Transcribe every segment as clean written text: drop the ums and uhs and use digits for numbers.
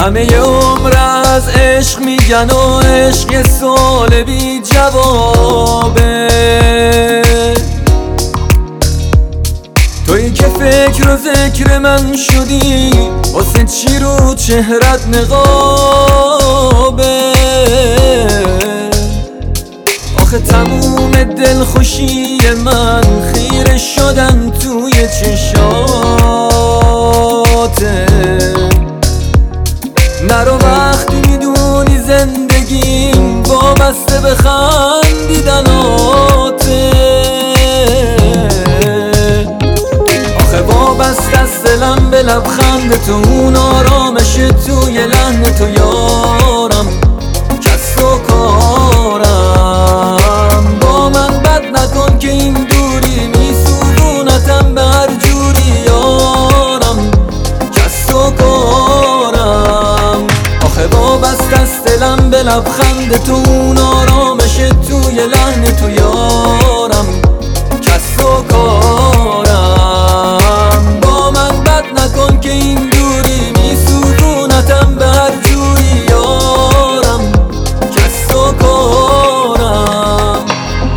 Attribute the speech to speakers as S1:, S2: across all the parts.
S1: همه عمر از عشق میگن و عشق یه سوال بی جوابه. تویی که فکر و ذکر من شدی، واسه چی رو چهرت نقابه؟ آخه تموم دلخوشی من خیره شدن توی چشاته. نرو وقتی میدونی زندگیم وابسته به خندیدناته. آخه وابسته از دلم به لبخند تو، اون آرامش توی لحن تو یارم، کس و کارم. با من بد نکن که این دوری میسوزونتم به هر جوری یارم، کس و کارم. آخه وابسته از دلم به لبخند تو، اون آرامش توی لحن تو یارم، کس و کارم. با من بد نکن که این دوری میسوزونتم به هر جوری یارم، کس و کارم.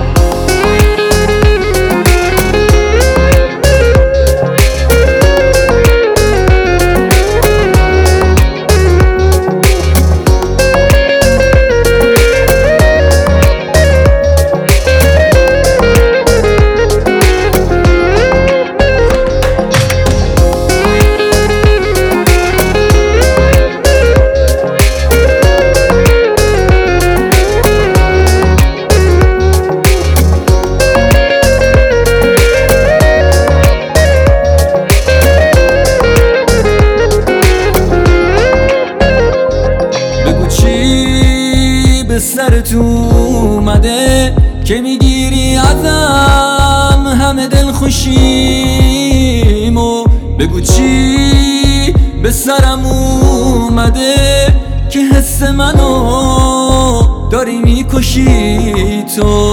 S1: سرت اومده که میگیری ازم همه دلخوشیمو؟ بگو چی به سرم اومده که حس منو داری میکشی؟ تو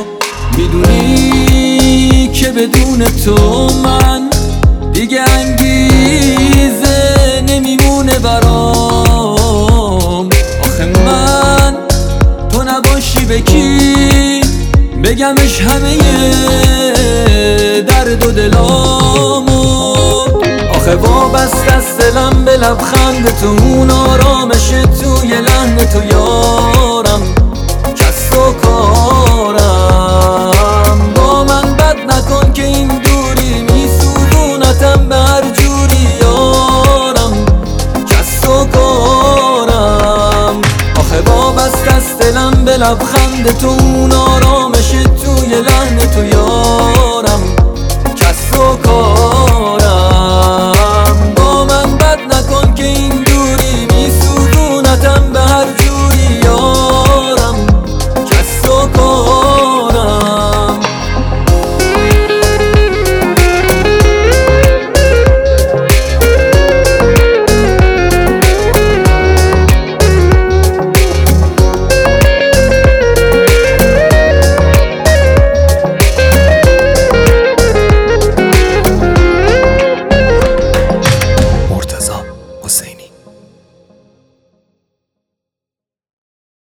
S1: میدونی که بدون تو من دیگه انگیزه نمیمونه برام. آخه من تو نباشی به کی بگمش همه درد و دلامو؟ آخه وابسته از دلم به لبخند تو، اون آرامش توی لحن تو یارم، کس و کارم. با من بد نکن که این دوری میسوزونتم به هر جوری یارم، کس و کارم. آخه وابسته از دلم به لبخند تو، اون آرامش توی لحن تو یارم،